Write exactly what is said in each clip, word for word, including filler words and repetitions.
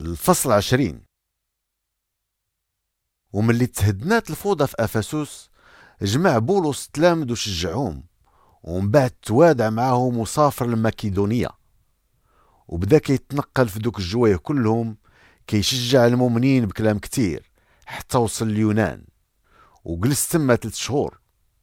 الفصل عشرين. وملي تهدنات الفوضى في أفسوس جمع بولس تلامذ وشجعهم، ومن بعد توادع معاهم وسافر لماكيدونيا، وبدا كيتنقل في دوك الجوايه كلهم كيشجع المؤمنين بكلام كتير حتى وصل اليونان، وجلس تما ثلاث شهور.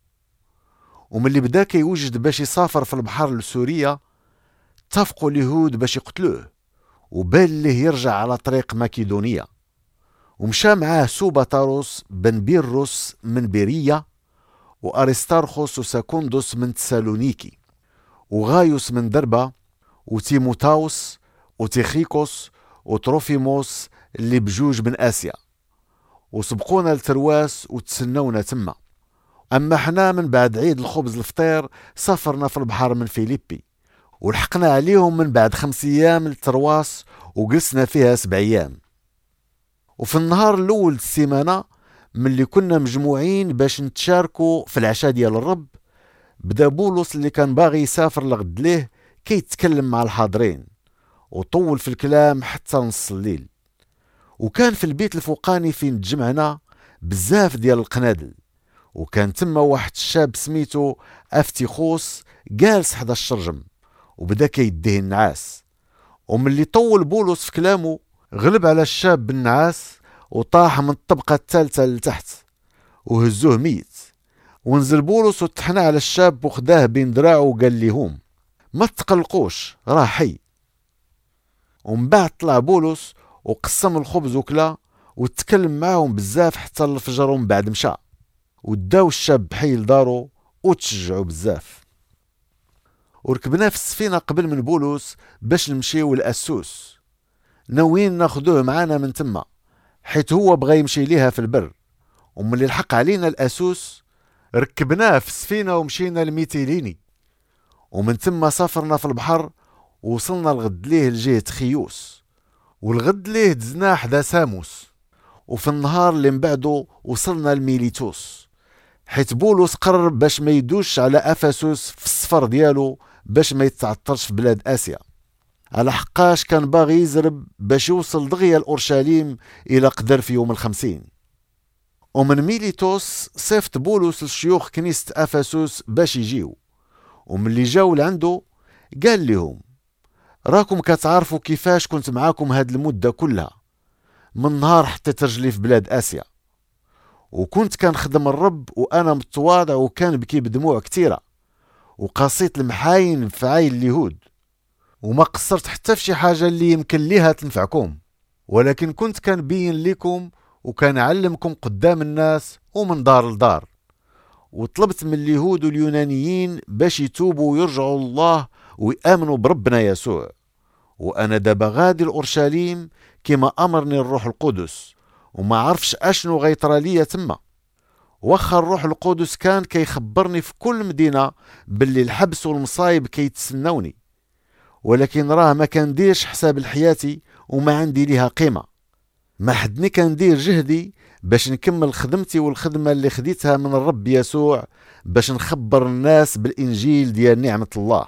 وملي بدا كيوجد باش يسافر في البحر لسوريا اتفقوا اليهود باش يقتلوه، وبان ليه يرجع على طريق ماكيدونيا. ومشى معاه سوباتاروس بن بيروس من بيرية، وأريستارخوس وساكوندوس من تسالونيكي، وغايوس من دربة، وتيموتاوس وتيخيكوس وتروفيموس اللي بجوج من آسيا، وسبقونا لترواس وتسنونا تما. أما حنا من بعد عيد الخبز الفطير سافرنا في البحر من فيليبي، ولحقنا عليهم من بعد خمس أيام لترواس، وجلسنا فيها سبع أيام. وفي النهار الأول السيمانة ملي كنا مجموعين باش نتشاركوا في العشاء ديال الرب، بدا بولس اللي كان باغي يسافر لغد ليه كيتكلم مع الحاضرين، وطول في الكلام حتى نص الليل. وكان في البيت الفوقاني فين تجمعنا بزاف ديال القنادل، وكان تما واحد الشاب سميتو افتيخوس جالس حدا الشرجم، وبدا كيديه النعاس. وملي طول بولس في كلامه غلب على الشاب بالنعاس، وطاح من الطبقة الثالثة لتحت وهزوه ميت. ونزل بولس وطحنا على الشاب وخداه بين دراعه وقال ليهم ما تقلقوش راه حي. ومن بعد طلع بولس وقسم الخبز وكلا وتكلم معاهم بزاف حتى الفجر، ومن بعد مشى وداو الشاب حي لدارو وتشجعوا بزاف. وركبنا في السفينة قبل من بولس باش نمشيو لأسوس، ناويين ناخدوه معانا من تما حيث هو بغى يمشي ليها في البر. وملي الحق علينا الأسوس ركبناه في السفينة ومشينا لميتيليني، ومن تما سافرنا في البحر ووصلنا لغد ليه لجهة خيوس، والغد ليه دزنا حدا ساموس. وفي النهار اللي مبعدو وصلنا لميليتوس، حيث بولس قرر باش ما يدوش على أفسوس في السفر ديالو باش ما يتعطرش في بلاد آسيا، على حقاش كان باغي يزرب باش يوصل دغيا لأورشليم إلى قدر في يوم الخمسين. ومن ميليتوس صيفت بولس لشيوخ كنيسة أفسوس باش يجيو، وملي جاو لعنده قال لهم راكم كتعرفوا كيفاش كنت معاكم هاد المدة كلها من نهار حطيت رجلي في بلاد آسيا، وكنت كنخدم الرب وأنا متواضع وكان بكي بدموع كتيرة، وقصيت المحاين في عين اليهود، وما قصرت حتى في شي حاجة اللي يمكن ليها تنفعكم، ولكن كنت كان بين لكم وكان علمكم قدام الناس ومن دار لدار. وطلبت من اليهود واليونانيين باش يتوبوا ويرجعوا الله ويآمنوا بربنا يسوع. وأنا دابا غادي لأورشليم كما أمرني الروح القدس، وما عرفش أشنو غيطرى ليا تما. وخا الروح القدس كان كيخبرني في كل مدينة باللي الحبس والمصايب كيتسنوني، ولكن راه ما كنديرش حساب لحياتي وما عندي ليها قيمة. ما حدني كندير جهدي باش نكمل خدمتي والخدمة اللي خديتها من الرب يسوع باش نخبر الناس بالإنجيل ديال نعمة الله.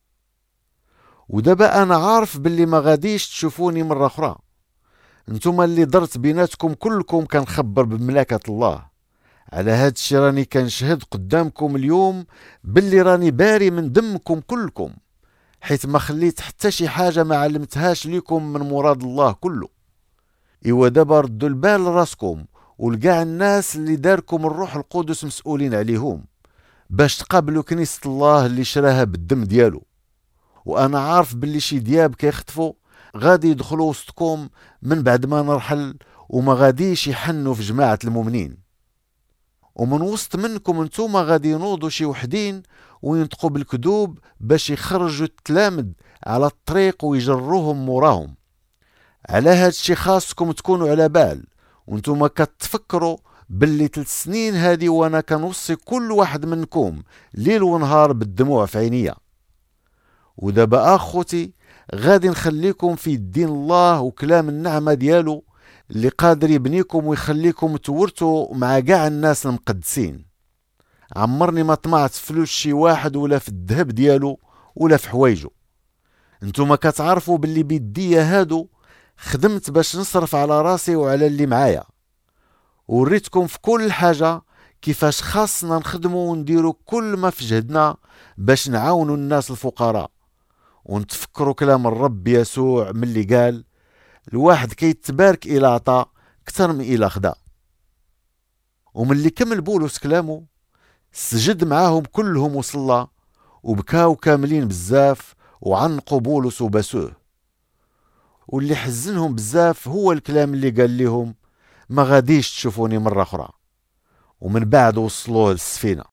ودابا أنا عارف باللي ما غاديش تشوفوني مرة أخرى، انتم اللي درت بيناتكم كلكم كنخبر بملكة الله. على هاد الشي راني كنشهد قدامكم اليوم باللي راني باري من دمكم كلكم، حيث ما خليت حتى شي حاجة ما علمتهاش ليكم من مراد الله كله. إيوا دابا ردوا البال لراسكم ولقاع الناس اللي داركم الروح القدس مسؤولين عليهم باش تقابلوا كنيسة الله اللي شراها بالدم ديالو. وأنا عارف باللي شي دياب كيخطفوا غادي يدخلوا وسطكم من بعد ما نرحل، وما غاديش يحنوا في جماعة المؤمنين. ومن وسط منكم انتوما غادي ينوضوا شي وحدين وينطقوا بالكذوب باش يخرجوا التلامذ على الطريق ويجروهم موراهم. على هاد الشي خاصكم تكونوا على بال، وانتوما كتفكروا باللي ثلاث سنين هادي وانا كنوصي كل واحد منكم ليل ونهار بالدموع في عينيا. ودابا اخوتي غادي نخليكم في دين الله وكلام النعمة ديالو اللي قادر يبنيكم ويخليكم تورثوا مع كاع الناس المقدسين. عمرني ما طمعت في فلوس شي واحد ولا في الذهب ديالو ولا في حوايجو. انتوما كتعرفوا باللي بيدية هادو خدمت باش نصرف على راسي وعلى اللي معايا، وريتكم في كل حاجة كيفاش خاصنا نخدموا ونديروا كل ما في جهدنا باش نعاونوا الناس الفقراء، ونتفكروا كلام الرب يسوع من اللي قال الواحد كيتبارك إلى عطا كتر من إلى خدا. ومن اللي كمل بولس كلامه سجد معاهم كلهم وصلى، وبكاو كاملين بزاف وعنقوا بولس وباسوه. واللي حزنهم بزاف هو الكلام اللي قال لهم ما غاديش تشوفوني مرة أخرى، ومن بعد وصلوه للسفينة.